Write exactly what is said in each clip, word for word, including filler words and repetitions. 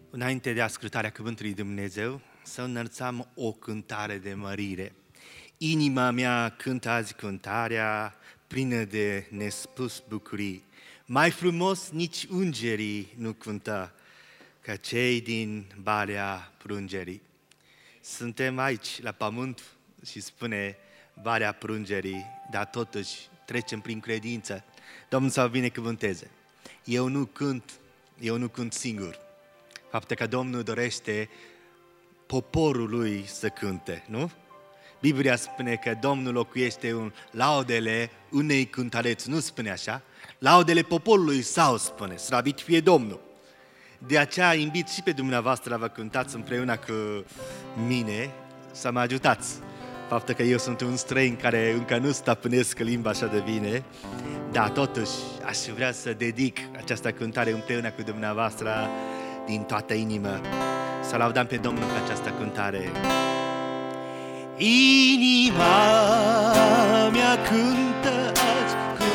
Înainte de ascultarea Cuvântului Dumnezeu, să înălțăm o cântare de mărire. Inima mea cântă azi cântarea plină de nespus bucurii. Mai frumos nici îngerii nu cântă ca cei din Valea Prungerii. Suntem aici la pământ și spune Valea Prungerii, dar totuși trecem prin credință. Domnul să vă binecuvânteze. Eu nu cânt, eu nu cânt singur. Faptul că Domnul dorește poporul lui să cânte, nu? Biblia spune că Domnul locuiește în laudele unei cântăreți, nu spune așa? Laudele poporului său spune, slăvit fie Domnul. De aceea invit și pe dumneavoastră să vă cântați împreună cu mine, să mă ajutați. Faptul că eu sunt un străin care încă nu stăpânesc limba așa de bine, dar totuși aș vrea să dedic această cântare împreună cu dumneavoastră din toată inima. Să laudăm pe Domnul cu această cântare. Inima mea cântă azi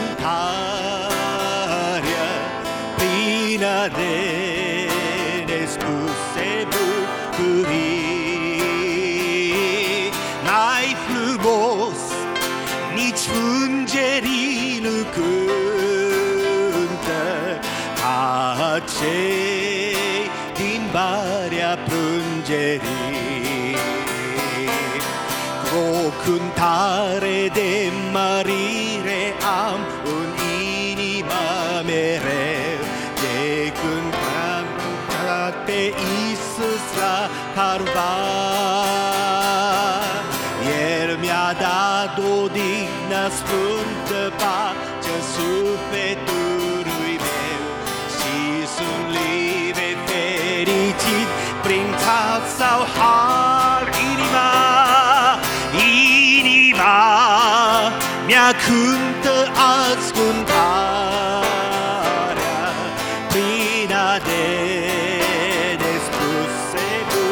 cântarea plină de nespuse bucurii. N-ai frumos, nici îngerii nu cântă ca cei din Valea Prungerii. O cântare de mărire am în inima mereu, de când am cântat pe Iisus la Calvar. El mi-a dat odihnă sfântă, pace sufletului meu și sunt liber fericit prin har sau har. Inima Inima mea cântă azi cântarea plină de nespuse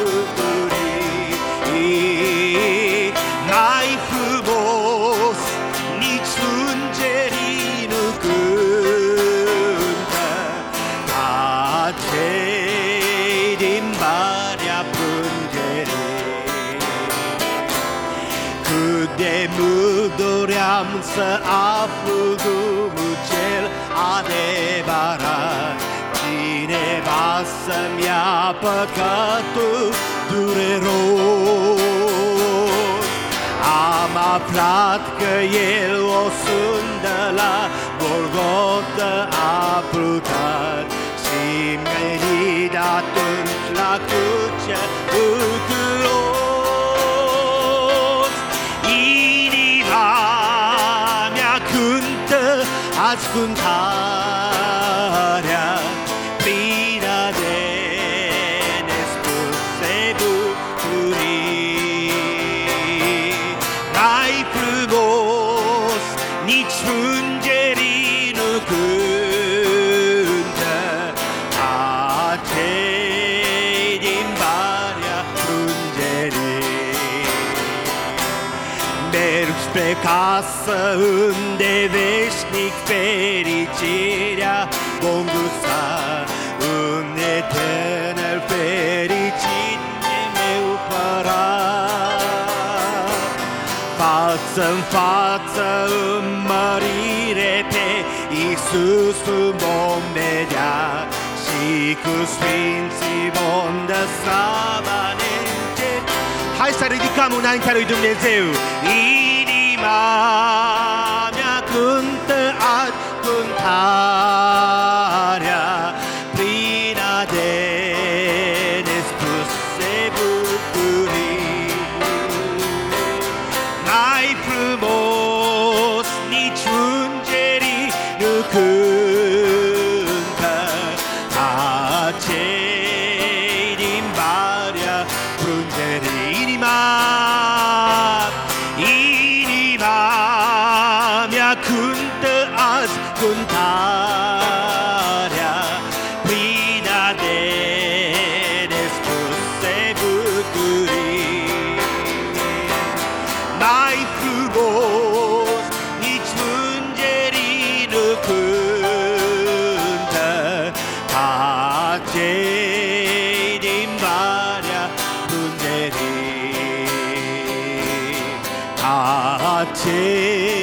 bucurii. N-ai frumos, nici îngerii nu cântă ca cei din Valea Prungerii. Cât de mult doream să aflu drumul cel adevărat, cineva să-mi ia păcatul dureros. Am aflat că El o sândă la Golgota a purtat și mi-a venit atunci la cruce bucuros. Azi cântarea plină de nespuse bucurii. N-ai frumos, nici îngerii nu cântă ca cei din Valea Prungerii. Merg spre casă unde veșnic fericirea vom gusta, în eternel fericit meu Părat. Față-n față în mărire pe Iisus vom vedea și cu sfinții vom da slava neîncet. Hai să ridicăm înaintea lui Dumnezeu. Inima mea cântă azi cântarea plină de nespuse bucurii. N-ai frumos, nici îngerii nu cântă ca cei din Valea Prungerii. Inima Inima mea cântă azi cântarea Te